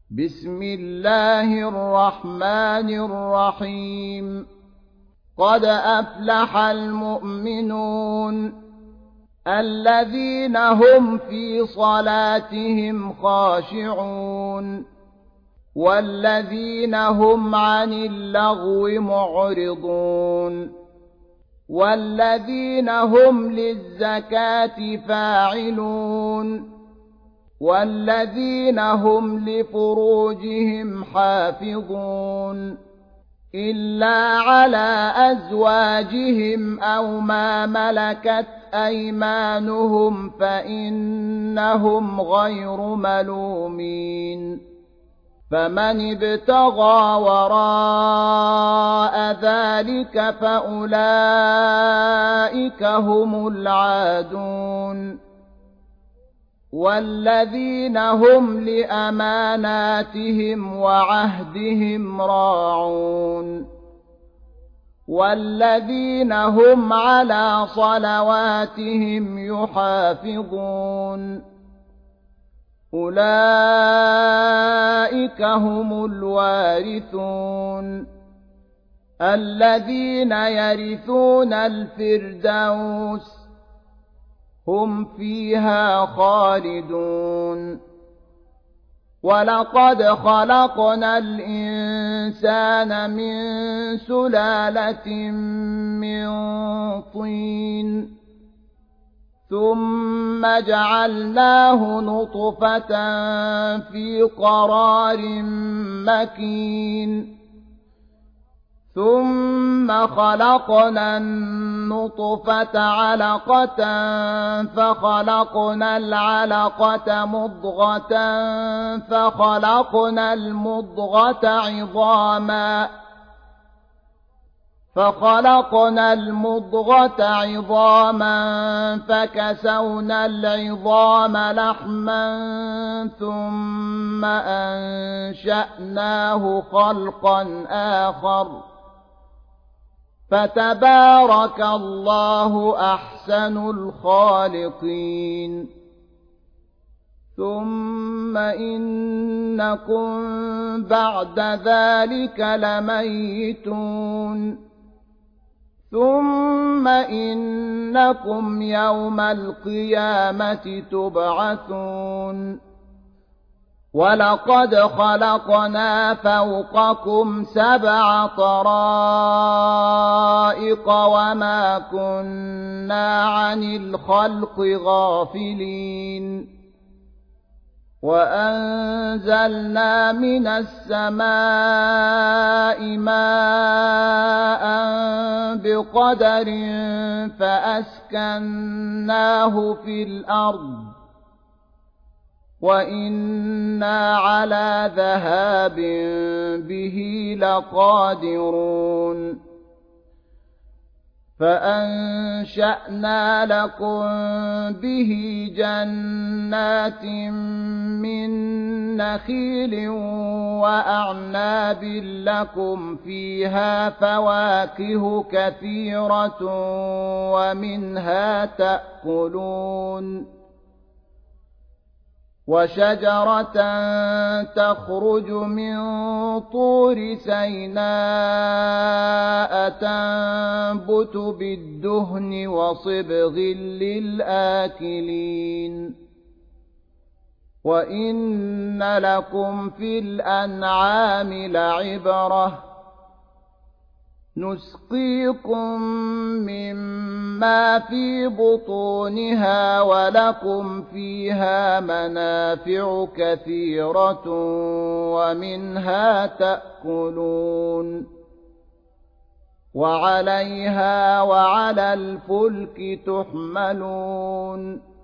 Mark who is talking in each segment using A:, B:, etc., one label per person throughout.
A: بسم الله الرحمن الرحيم قد أفلح المؤمنون الذين هم في صلاتهم خاشعون والذين هم عن اللغو معرضون والذين هم للزكاة فاعلون والذين هم لفروجهم حافظون إلا على أزواجهم أو ما ملكت أيمانهم فإنهم غير ملومين فمن ابتغى وراء ذلك فأولئك هم العادون والذين هم لأماناتهم وعهدهم راعون والذين هم على صلواتهم يحافظون أولئك هم الوارثون الذين يرثون الفردوس هم فيها خالدون ولقد خلقنا الإنسان من سلالة من طين ثم جعلناه نطفة في قرار مكين ثم خلقنا النطفة علقة فخلقنا العلقة مضغة فخلقنا المضغة عظاما فكسونا العظام لحما ثم أنشأناه خلقا آخر فتبارك الله أحسن الخالقين ثم إنكم بعد ذلك لميتون ثم إنكم يوم القيامة تبعثون ولقد خلقنا فوقكم 7 طرائق وما كنا عن الخلق غافلين وأنزلنا من السماء ماء بقدر فأسكناه في الأرض وإنا على ذهاب به لقادرون فأنشأنا لكم به جنات من نخيل وأعناب لكم فيها فواكه كثيرة ومنها تأكلون وشجرة تخرج من طور سيناء تنبت بالدهن وصبغ للآكلين وإن لكم في الأنعام لعبرة نسقيكم مما في بطونها ولكم فيها منافع كثيرة ومنها تأكلون وعليها وعلى الفلك تحملون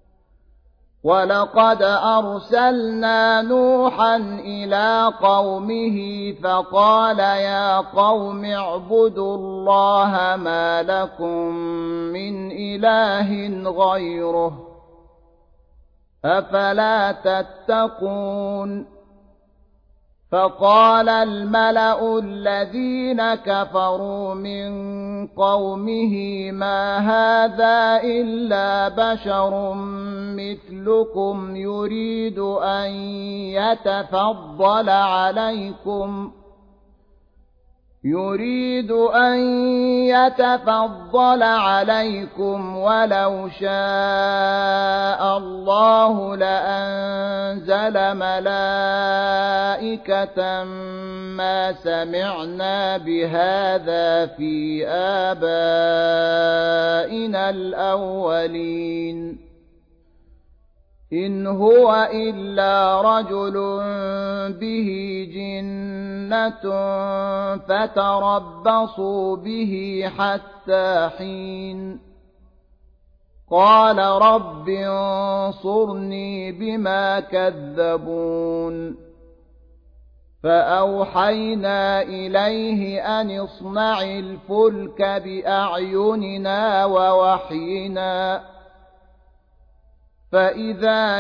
A: ولقد أرسلنا نوحا إلى قومه فقال يا قوم اعبدوا الله ما لكم من إله غيره أفلا تتقون فقال الملأ الذين كفروا من قومه ما هذا إلا بشر مثلكم يريد أن يتفضل عليكم ولو شاء الله لأنزل ملائكة ما سمعنا بهذا في آبائنا الأولين إن هو إلا رجل به جنة فتربصوا به حتى حين قال رب انصرني بما كذبون فأوحينا إليه أن اصنع الفلك بأعيننا ووحينا فإذا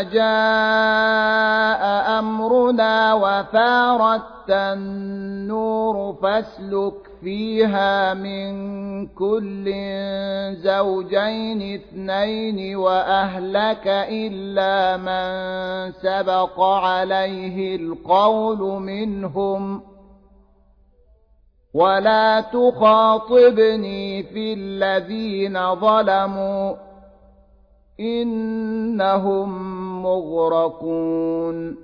A: جاء أمرنا وفارت النور فاسلك فيها من كل زوجين اثنين وأهلك إلا من سبق عليه القول منهم ولا تخاطبني في الذين ظلموا إنهم مغرقون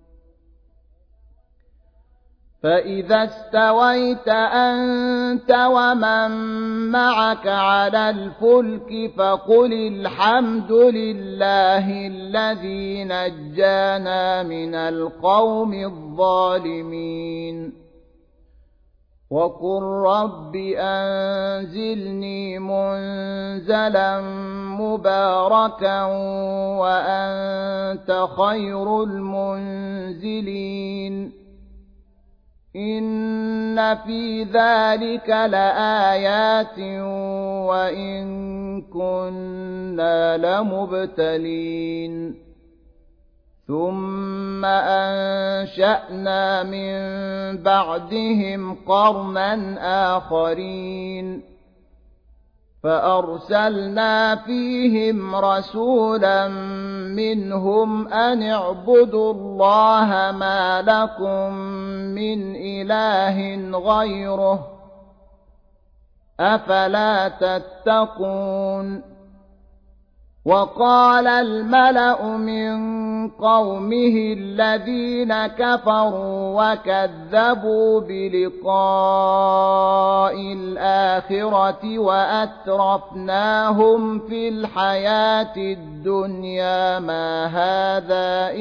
A: فإذا استويت أنت ومن معك على الفلك فقل الحمد لله الذي نجانا من القوم الظالمين وقل رب أنزلني منزلا مباركا وأنت خير المنزلين إن في ذلك لآيات وإن كنا لمبتلين ثم أنشأنا من بعدهم قرنا آخرين فأرسلنا فيهم رسولا منهم أن اعبدوا الله ما لكم من إله غيره أفلا تتقون وقال الملأ من قومه الذين كفروا وكذبوا بلقاء الآخرة وأترفناهم في الحياة الدنيا ما هذا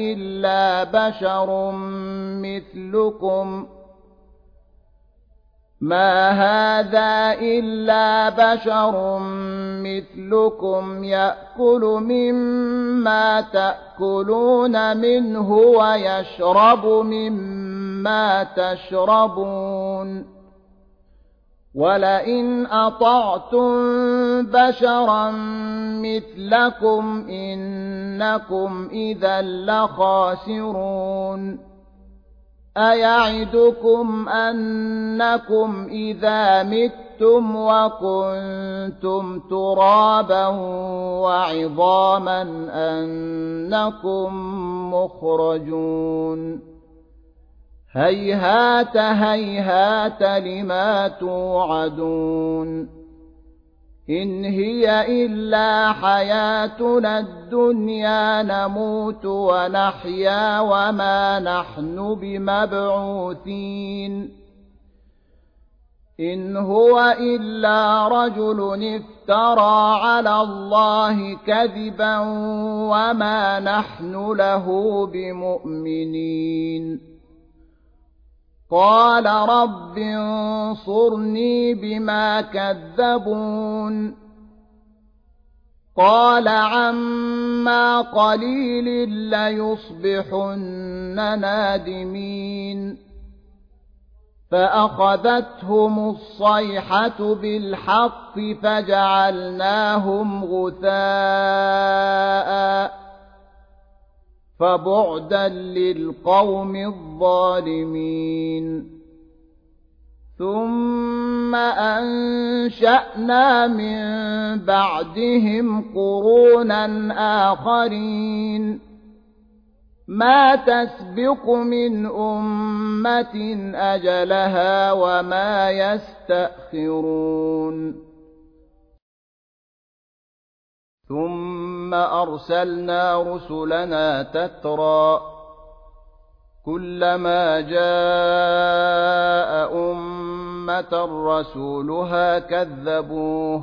A: إلا بشر مثلكم يأكل مما تأكلون منه ويشرب مما تشربون ولئن أطعتم بشرا مثلكم إنكم إذا لخاسرون أيعدكم أنكم إذا متم وكنتم ترابا وعظاما أنكم مخرجون هيهات هيهات لما توعدون إن هي إلا حياتنا الدنيا نموت ونحيا وما نحن بمبعوثين إن هو إلا رجل افترى على الله كذبا وما نحن له بمؤمنين قال رب انصرني بما كذبون قال عما قليل ليصبحن نادمين فأخذتهم الصيحة بالحق فجعلناهم غثاء فبعدا للقوم الظالمين ثم أنشأنا من بعدهم قرونا آخرين ما تسبق من أمة أجلها وما يستأخرون ثم أرسلنا رسلنا تترى كلما جاء أمة رسولها كذبوه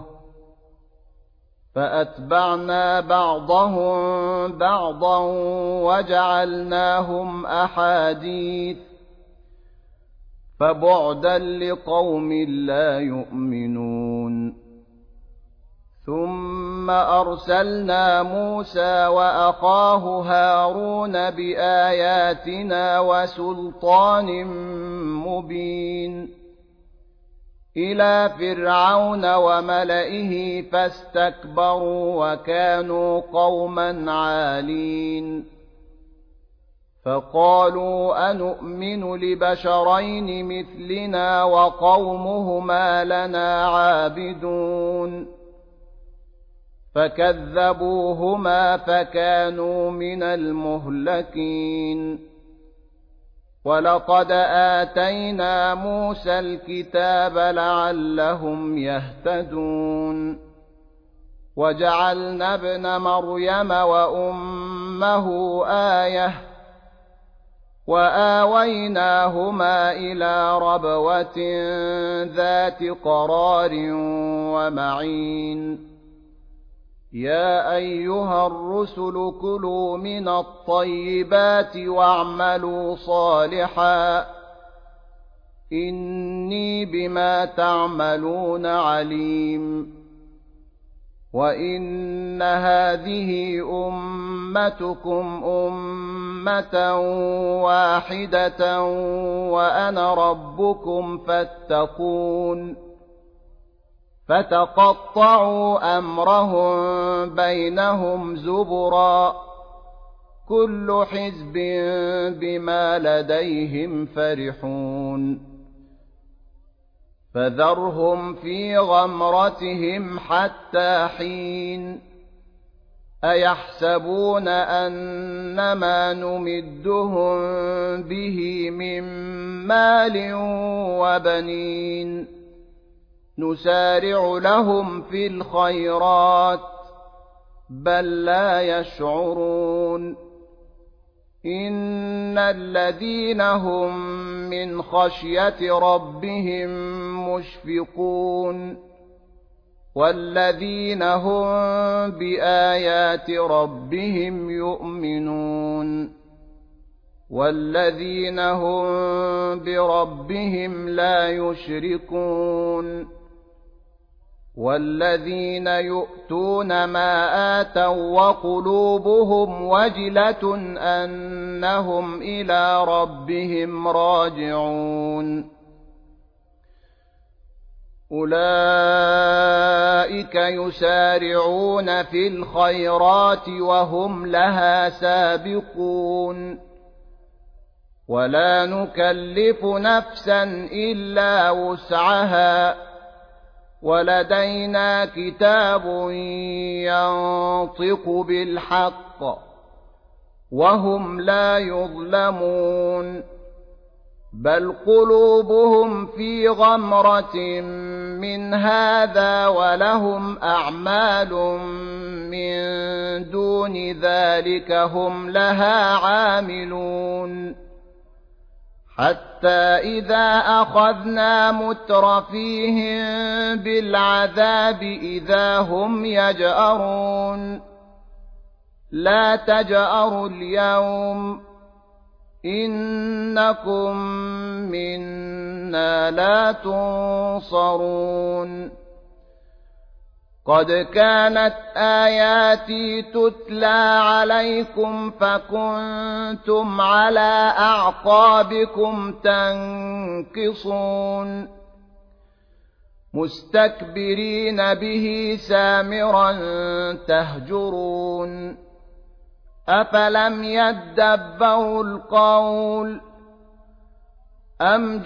A: فأتبعنا بعضهم بعضا وجعلناهم أحاديث فبعدا لقوم لا يؤمنون ثم أرسلنا موسى وأخاه هارون بآياتنا وسلطان مبين إلى فرعون وملئه فاستكبروا وكانوا قوما عالين فقالوا أنؤمن لبشرين مثلنا وقومهما لنا عابدون فكذبوهما فكانوا من المهلكين ولقد آتينا موسى الكتاب لعلهم يهتدون وجعلنا ابن مريم وأمه آية وآويناهما إلى ربوة ذات قرار ومعين يا أيها الرسل كلوا من الطيبات واعملوا صالحا إني بما تعملون عليم وإن هذه أمتكم أمة واحدة وأنا ربكم فاتقون فتقطعوا أمرهم بينهم زبرا كل حزب بما لديهم فرحون فذرهم في غمرتهم حتى حين أيحسبون أنما نمدهم به من مال وبنين نسارع لهم في الخيرات بل لا يشعرون إن الذين هم من خشية ربهم مشفقون والذين هم بآيات ربهم يؤمنون والذين هم بربهم لا يشركون والذين يؤتون ما آتوا وقلوبهم وجلة أنهم إلى ربهم راجعون أولئك يسارعون في الخيرات وهم لها سابقون ولا نكلف نفسا إلا وسعها ولدينا كتاب ينطق بالحق وهم لا يظلمون بل قلوبهم في غمرة من هذا ولهم أعمال من دون ذلك هم لها عاملون حتى إذا أخذنا مترفيهم بالعذاب إذا هم يجأرون لا تجأروا اليوم إنكم منا لا تنصرون قد كانت آياتي تتلى عليكم فكنتم على أعقابكم تنكصون مستكبرين به سامرا تهجرون أفلم يدبروا القول أم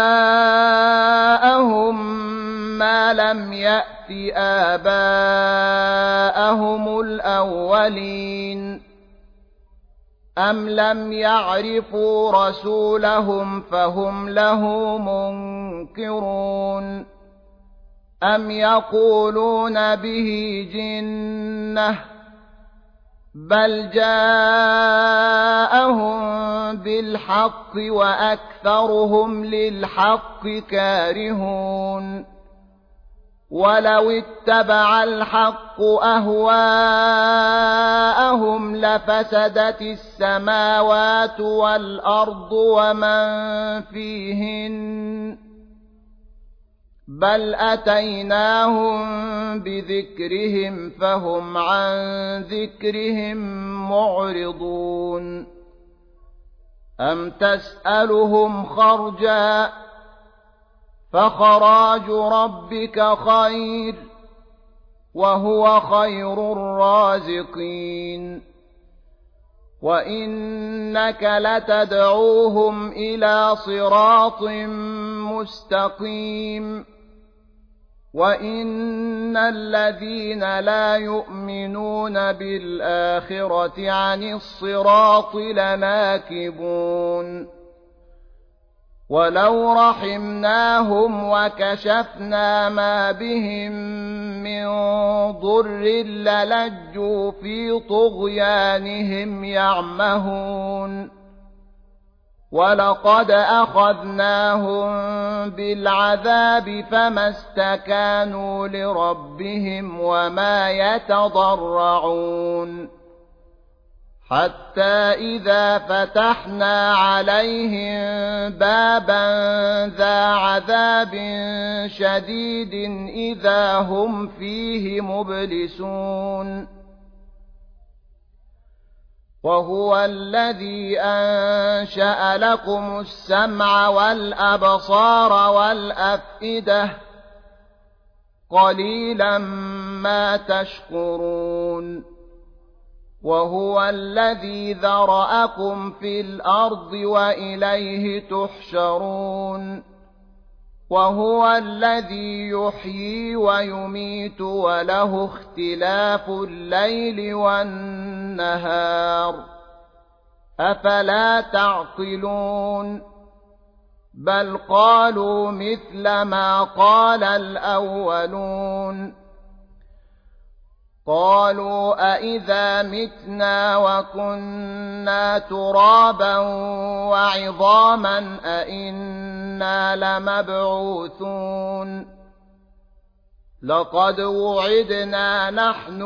A: جاءهم ما لم يأت آباءهم الأولين أم لم يعرفوا رسولهم فهم له منكرون أم يقولون به جنة بل جاءهم بالحق وأكثرهم للحق كارهون ولو اتبع الحق أهواءهم لفسدت السماوات والأرض ومن فيهن بل أتيناهم بذكرهم فهم عن ذكرهم معرضون أم تسألهم خرجا فخراج ربك خير وهو خير الرازقين وإنك لتدعوهم إلى صراط مستقيم وإن الذين لا يؤمنون بالآخرة عن الصراط لناكبون ولو رحمناهم وكشفنا ما بهم من ضر للجوا في طغيانهم يعمهون ولقد أخذناهم بالعذاب فما استكانوا لربهم وما يتضرعون حتى إذا فتحنا عليهم بابا ذا عذاب شديد إذا هم فيه مبلسون وهو الذي أنشأ لكم السمع والأبصار والأفئدة قليلا ما تشكرون وهو الذي ذرأكم في الأرض وإليه تحشرون وهو الذي يحيي ويميت وله اختلاف الليل والنهار أفلا تعقلون بل قالوا مثل ما قال الأولون قالوا أئذا متنا وكنا ترابا وعظاما أئنا لمبعوثون لقد وعدنا نحن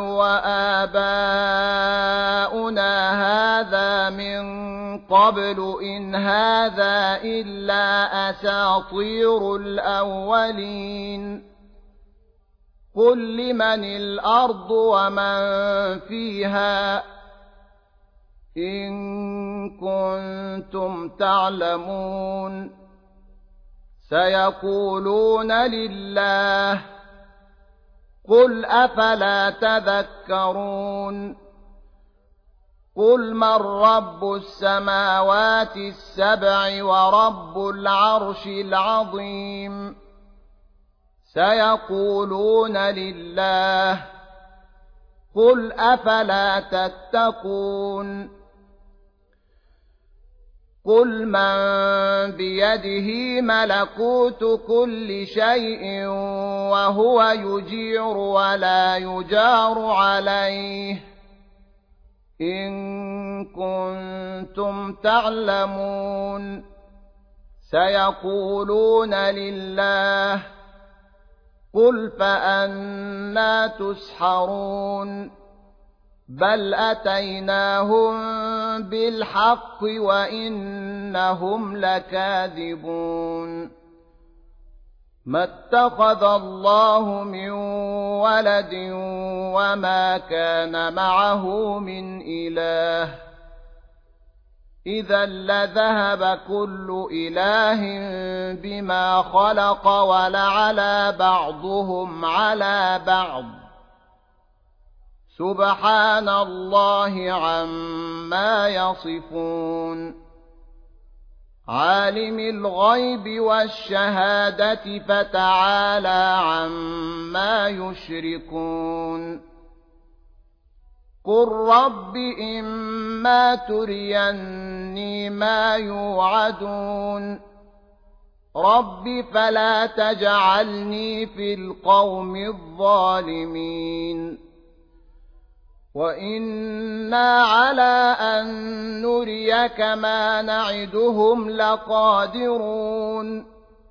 A: وآباؤنا هذا من قبل إن هذا إلا أساطير الأولين قل لمن الأرض ومن فيها إن كنتم تعلمون سيقولون لله قل أفلا تذكرون قل من رب السماوات السبع ورب العرش العظيم سيقولون لله قل أفلا تتقون قل من بيده ملكوت كل شيء وهو يجير ولا يجار عليه إن كنتم تعلمون سيقولون لله قل فأنى تسحرون بل أتيناهم بالحق وإنهم لكاذبون ما اتخذ الله من ولد وما كان معه من إله إذا لذهب كل إله بما خلق ولعلى بعضهم على بعض سبحان الله عما يصفون عالم الغيب والشهادة فتعالى عما يشركون قل رب إما تريني ما يوعدون رب فلا تجعلني في القوم الظالمين وإنا على أن نريك ما نعدهم لقادرون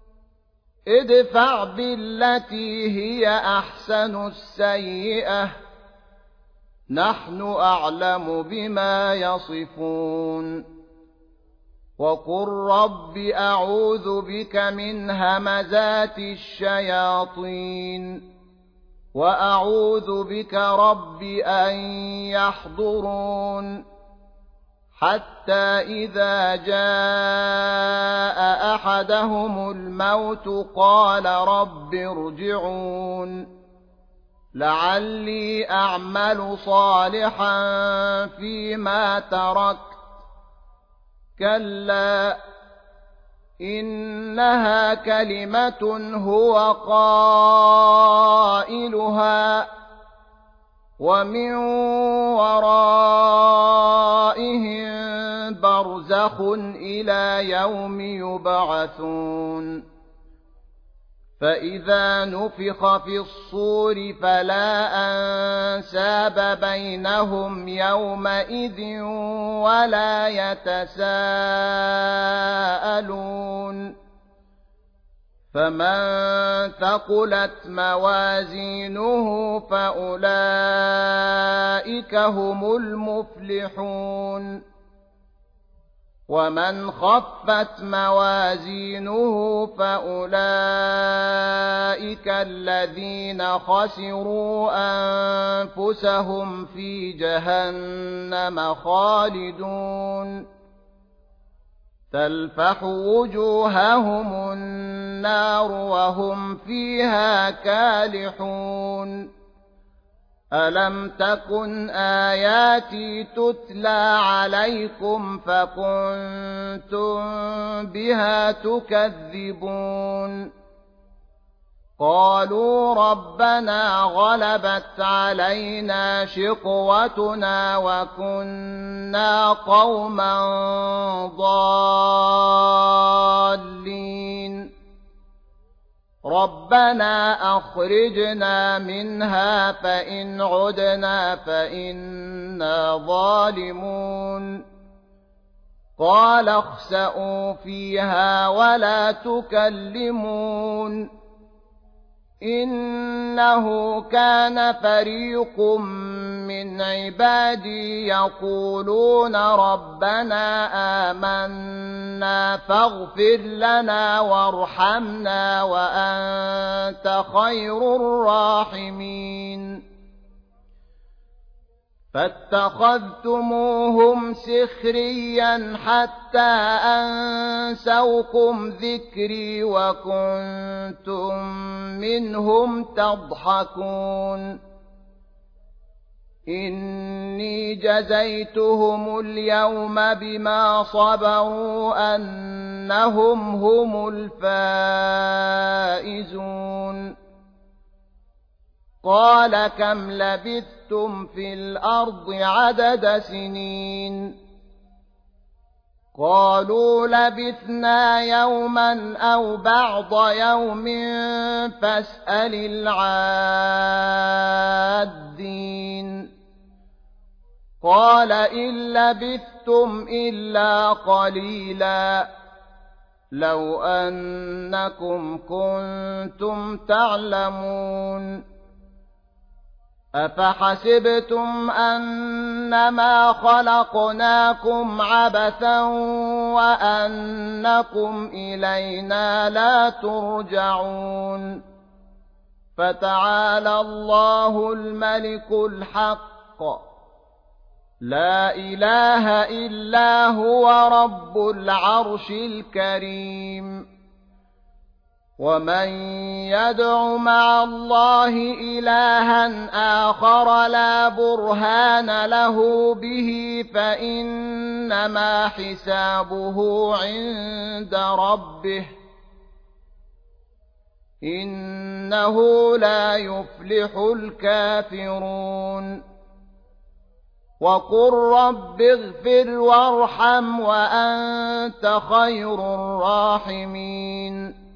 A: ادفع بالتي هي أحسن السيئة نحن أعلم بما يصفون وقل رب أعوذ بك من همزات الشياطين وأعوذ بك رب أن يحضرون حتى إذا جاء أحدهم الموت قال رب ارجعون لعلي أعمل صالحا فيما تركت كلا إنها كلمة هو قائلها ومن ورائهم برزخ إلى يوم يبعثون فإذا نفخ في الصور فلا أنساب بينهم يومئذ ولا يتساءلون فمن ثقلت موازينه فأولئك هم المفلحون ومن خفت موازينه فأولئك الذين خسروا أنفسهم في جهنم خالدون تلفح وجوههم النار وهم فيها كالحون ألم تكن آياتي تتلى عليكم فكنتم بها تكذبون قالوا ربنا غلبت علينا شقوتنا وكنا قوما ضالين ربنا أخرجنا منها فإن عدنا فإنا ظالمون قال اخسئوا فيها ولا تكلمون إنه كان فريق من عبادي يقولون ربنا آمنا فاغفر لنا وارحمنا وأنت خير الراحمين فاتخذتموهم سخريا حتى أنسوكم ذكري وكنتم منهم تضحكون إني جزيتهم اليوم بما صبروا أنهم هم الفائزون قال كم لبثتم في الأرض عدد سنين قالوا لبثنا يوما أو بعض يوم فاسأل العادين قال إن لبثتم إلا قليلا لو أنكم كنتم تعلمون أفحسبتم أنما خلقناكم عبثا وأنكم إلينا لا ترجعون فتعالى الله الملك الحق لا إله إلا هو رب العرش الكريم ومن يدع مع الله إلها آخر لا برهان له به فإنما حسابه عند ربه إنه لا يفلح الكافرون وقل رب اغفر وارحم وأنت خير الراحمين